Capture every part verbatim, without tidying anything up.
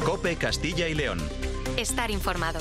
COPE Castilla y León. Estar informado.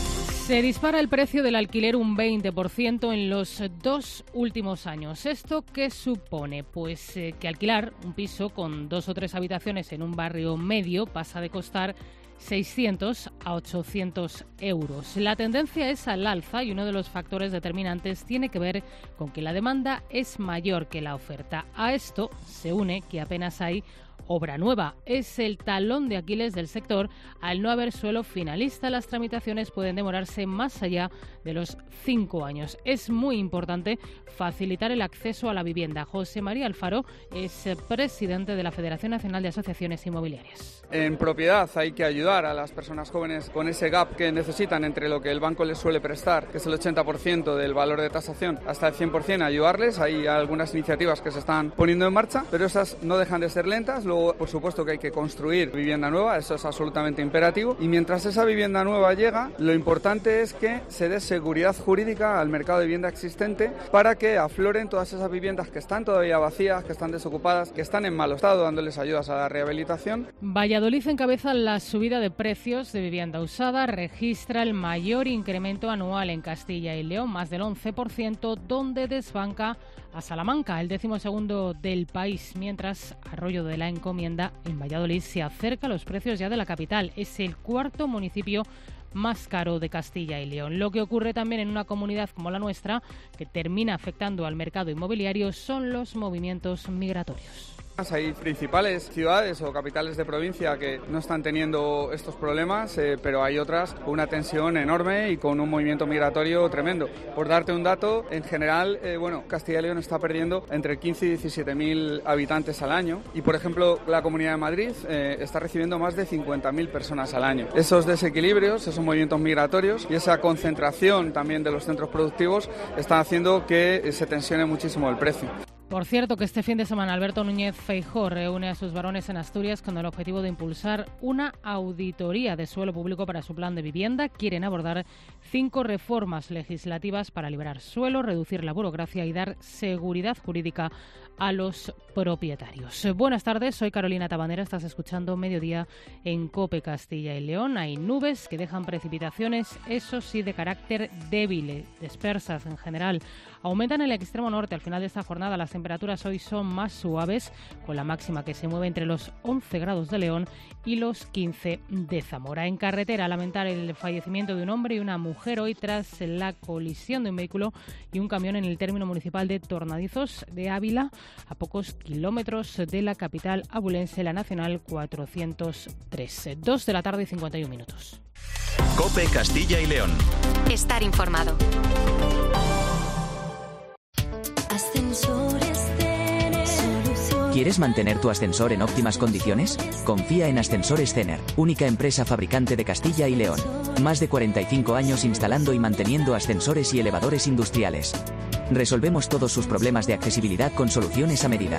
Se dispara el precio del alquiler un veinte por ciento en los dos últimos años. ¿Esto qué supone? Pues eh, que alquilar un piso con dos o tres habitaciones en un barrio medio pasa de costar seiscientos a ochocientos euros. La tendencia es al alza y uno de los factores determinantes tiene que ver con que la demanda es mayor que la oferta. A esto se une que apenas hay obra nueva. Es el talón de Aquiles del sector. Al no haber suelo finalista, las tramitaciones pueden demorarse más allá de los cinco años. Es muy importante facilitar el acceso a la vivienda. José María Alfaro es presidente de la Federación Nacional de Asociaciones Inmobiliarias. En propiedad hay que ayudar a las personas jóvenes con ese gap que necesitan entre lo que el banco les suele prestar, que es el ochenta por ciento del valor de tasación, hasta el cien por ciento, ayudarles. Hay algunas iniciativas que se están poniendo en marcha, pero esas no dejan de ser lentas. Luego, por supuesto que hay que construir vivienda nueva, eso es absolutamente imperativo. Y mientras esa vivienda nueva llega, lo importante es que se dé seguridad jurídica al mercado de vivienda existente para que afloren todas esas viviendas que están todavía vacías, que están desocupadas, que están en mal estado, dándoles ayudas a la rehabilitación. Valladolid encabeza la subida de precios de vivienda usada, registra el mayor incremento anual en Castilla y León, más del once por ciento, donde desbanca a Salamanca, el décimo segundo del país, mientras Arroyo de la Encomienda en Valladolid se acerca a los precios ya de la capital. Es el cuarto municipio más caro de Castilla y León. Lo que ocurre también en una comunidad como la nuestra, que termina afectando al mercado inmobiliario, son los movimientos migratorios. Hay principales ciudades o capitales de provincia que no están teniendo estos problemas, eh, pero hay otras con una tensión enorme y con un movimiento migratorio tremendo. Por darte un dato, en general, eh, bueno, Castilla y León está perdiendo entre quince y diecisiete mil habitantes al año y, por ejemplo, la Comunidad de Madrid eh, está recibiendo más de cincuenta mil personas al año. Esos desequilibrios, esos movimientos migratorios y esa concentración también de los centros productivos están haciendo que eh, se tensione muchísimo el precio. Por cierto, que este fin de semana Alberto Núñez Feijóo reúne a sus varones en Asturias con el objetivo de impulsar una auditoría de suelo público para su plan de vivienda. Quieren abordar cinco reformas legislativas para liberar suelo, reducir la burocracia y dar seguridad jurídica a los propietarios. Buenas tardes, soy Carolina Tabanera, estás escuchando Mediodía en COPE Castilla y León. Hay nubes que dejan precipitaciones, eso sí, de carácter débil, dispersas en general. Aumentan en el extremo norte. Al final de esta jornada las temperaturas hoy son más suaves, con la máxima que se mueve entre los once grados de León y los quince de Zamora. En carretera, lamentar el fallecimiento de un hombre y una mujer hoy tras la colisión de un vehículo y un camión en el término municipal de Tornadizos de Ávila, a pocos kilómetros de la capital abulense, la Nacional cuatrocientos tres. dos de la tarde y cincuenta y un minutos. COPE Castilla y León. Estar informado. ¿Quieres mantener tu ascensor en óptimas condiciones? Confía en Ascensores Cener, única empresa fabricante de Castilla y León. Más de cuarenta y cinco años instalando y manteniendo ascensores y elevadores industriales. Resolvemos todos sus problemas de accesibilidad con soluciones a medida.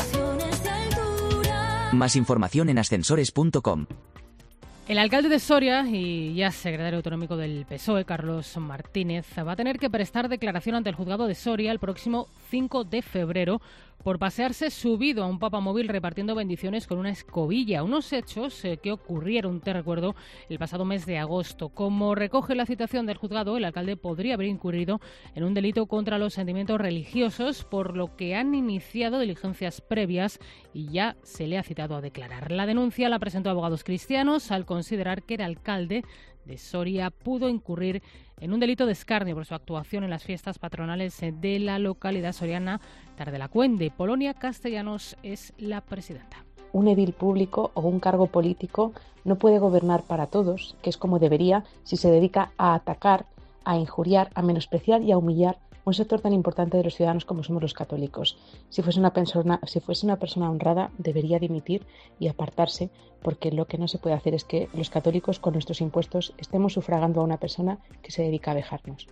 Más información en ascensores punto com. El alcalde de Soria y ya secretario autonómico del P S O E, Carlos Martínez, va a tener que prestar declaración ante el juzgado de Soria el próximo cinco de febrero por pasearse subido a un papamóvil repartiendo bendiciones con una escobilla. Unos hechos eh, que ocurrieron, te recuerdo, el pasado mes de agosto. Como recoge la citación del juzgado, el alcalde podría haber incurrido en un delito contra los sentimientos religiosos, por lo que han iniciado diligencias previas y ya se le ha citado a declarar. La denuncia la presentó Abogados Cristianos al considerar que el alcalde de Soria pudo incurrir en un delito de escarnio por su actuación en las fiestas patronales de la localidad soriana Tardelacuende. Polonia Castellanos es la presidenta. Un edil público o un cargo político no puede gobernar para todos, que es como debería si se dedica a atacar, a injuriar, a menospreciar y a humillar un sector tan importante de los ciudadanos como somos los católicos. Si fuese una persona, si fuese una persona honrada, debería dimitir y apartarse, porque lo que no se puede hacer es que los católicos con nuestros impuestos estemos sufragando a una persona que se dedica a vejarnos.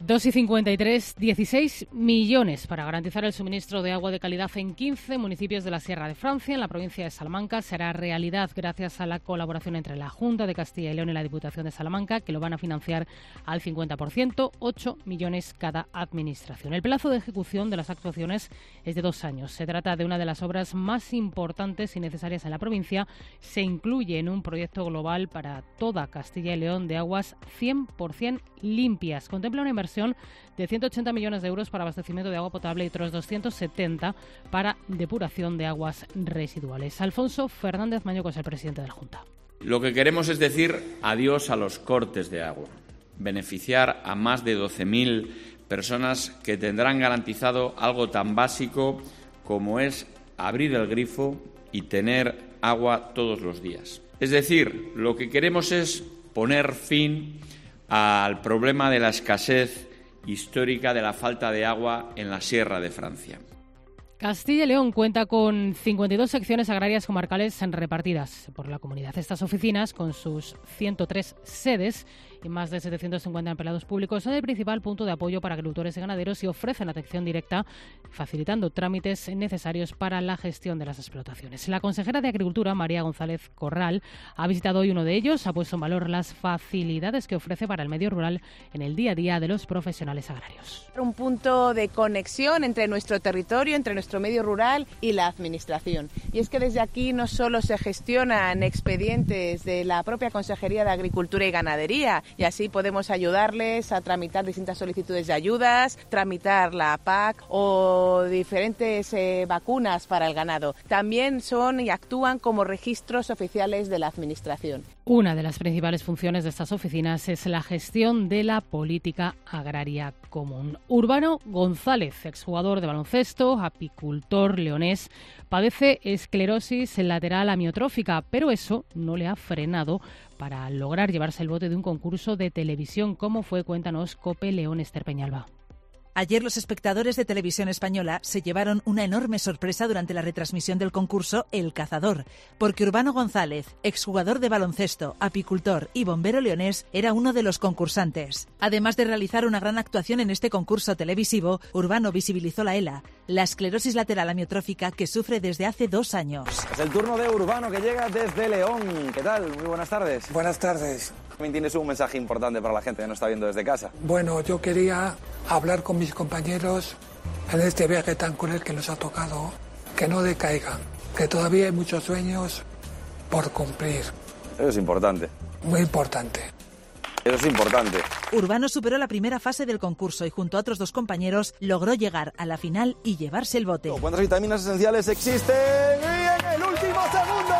dos y cincuenta y tres, dieciséis millones para garantizar el suministro de agua de calidad en quince municipios de la Sierra de Francia. En la provincia de Salamanca será realidad gracias a la colaboración entre la Junta de Castilla y León y la Diputación de Salamanca, que lo van a financiar al cincuenta por ciento, ocho millones cada administración. El plazo de ejecución de las actuaciones es de dos años. Se trata de una de las obras más importantes y necesarias en la provincia. Se incluye en un proyecto global para toda Castilla y León de aguas cien por ciento limpias. Contempla una inversión de ciento ochenta millones de euros para abastecimiento de agua potable y otros doscientos setenta para depuración de aguas residuales. Alfonso Fernández Mañoco es el presidente de la Junta. Lo que queremos es decir adiós a los cortes de agua, beneficiar a más de doce mil personas que tendrán garantizado algo tan básico como es abrir el grifo y tener agua todos los días. Es decir, lo que queremos es poner fin al problema de la escasez histórica de la falta de agua en la Sierra de Francia. Castilla y León cuenta con cincuenta y dos secciones agrarias comarcales repartidas por la comunidad. Estas oficinas, con sus ciento tres sedes y más de setecientos cincuenta empleados públicos, son el principal punto de apoyo para agricultores y ganaderos y ofrecen atención directa, facilitando trámites necesarios para la gestión de las explotaciones. La consejera de Agricultura, María González Corral, ha visitado hoy uno de ellos, ha puesto en valor las facilidades que ofrece para el medio rural en el día a día de los profesionales agrarios. Un punto de conexión entre nuestro territorio, entre nuestro medio rural y la administración. Y es que desde aquí no solo se gestionan expedientes de la propia Consejería de Agricultura y Ganadería, y así podemos ayudarles a tramitar distintas solicitudes de ayudas, tramitar la P A C o diferentes eh, vacunas para el ganado. También son y actúan como registros oficiales de la Administración. Una de las principales funciones de estas oficinas es la gestión de la política agraria común. Urbano González, exjugador de baloncesto, apicultor leonés, padece esclerosis lateral amiotrófica, pero eso no le ha frenado para lograr llevarse el bote de un concurso de televisión. ¿Cómo fue? Cuéntanos, COPE León, Esther Peñalba. Ayer los espectadores de Televisión Española se llevaron una enorme sorpresa durante la retransmisión del concurso El Cazador, porque Urbano González, exjugador de baloncesto, apicultor y bombero leonés, era uno de los concursantes. Además de realizar una gran actuación en este concurso televisivo, Urbano visibilizó la ELA, la esclerosis lateral amiotrófica que sufre desde hace dos años. Es el turno de Urbano, que llega desde León. ¿Qué tal? Muy buenas tardes. Buenas tardes. También tienes un mensaje importante para la gente que nos está viendo desde casa. Bueno, yo quería hablar con mis compañeros en este viaje tan cruel que nos ha tocado, que no decaigan, que todavía hay muchos sueños por cumplir. Eso es importante. Muy importante. Eso es importante. Urbano superó la primera fase del concurso y junto a otros dos compañeros logró llegar a la final y llevarse el bote. ¿Cuántas vitaminas esenciales existen? Y en el último segundo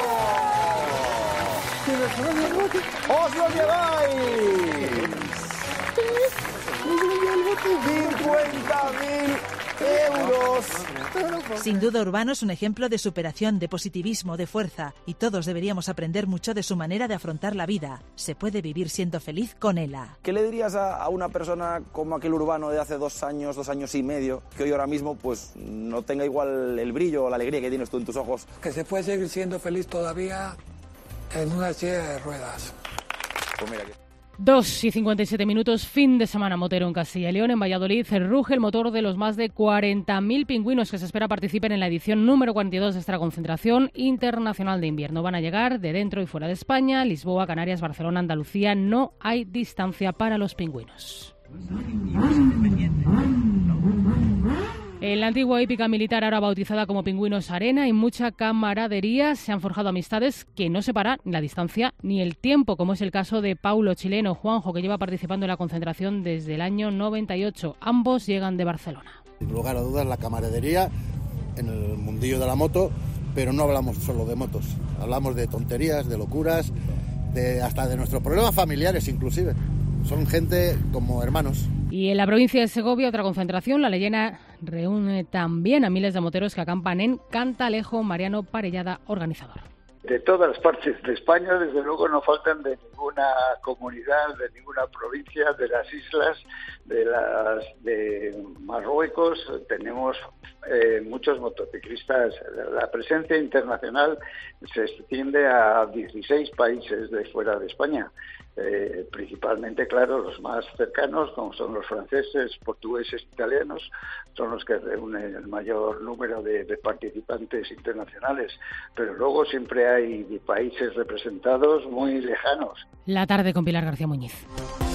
¡os lo lleváis! cincuenta mil euros. Sin duda, Urbano es un ejemplo de superación, de positivismo, de fuerza, y todos deberíamos aprender mucho de su manera de afrontar la vida. Se puede vivir siendo feliz con ELA. ¿Qué le dirías a, a una persona como aquel Urbano de hace dos años, dos años y medio, que hoy ahora mismo pues no tenga igual el brillo o la alegría que tienes tú en tus ojos? Que se puede seguir siendo feliz todavía en una silla de ruedas. Pues mira que... Dos y cincuenta y siete minutos, fin de semana motero en Castilla y León. En Valladolid ruge el motor de los más de cuarenta mil pingüinos que se espera participen en la edición número cuarenta y dos de esta concentración internacional de invierno. Van a llegar de dentro y fuera de España, Lisboa, Canarias, Barcelona, Andalucía. No hay distancia para los pingüinos. En la antigua hípica militar, ahora bautizada como Pingüinos Arena, hay mucha camaradería. Se han forjado amistades que no separan ni la distancia ni el tiempo, como es el caso de Paulo, chileno, Juanjo, que lleva participando en la concentración desde el año noventa y ocho. Ambos llegan de Barcelona. Sin lugar a dudas, la camaradería en el mundillo de la moto, pero no hablamos solo de motos. Hablamos de tonterías, de locuras, de hasta de nuestros problemas familiares inclusive. Son gente como hermanos. Y en la provincia de Segovia, otra concentración, la Leyena, reúne también a miles de moteros que acampan en Cantalejo. Mariano Parellada, organizador. De todas las partes de España, desde luego, no faltan de ningún ninguna comunidad, de ninguna provincia, de las islas, de las de Marruecos. Tenemos eh, muchos motociclistas. La presencia internacional se extiende a dieciséis países de fuera de España. Eh, principalmente, claro, los más cercanos, como son los franceses, portugueses, italianos, son los que reúnen el mayor número de, de participantes internacionales, pero luego siempre hay países representados muy lejanos. La tarde con Pilar García Muñiz.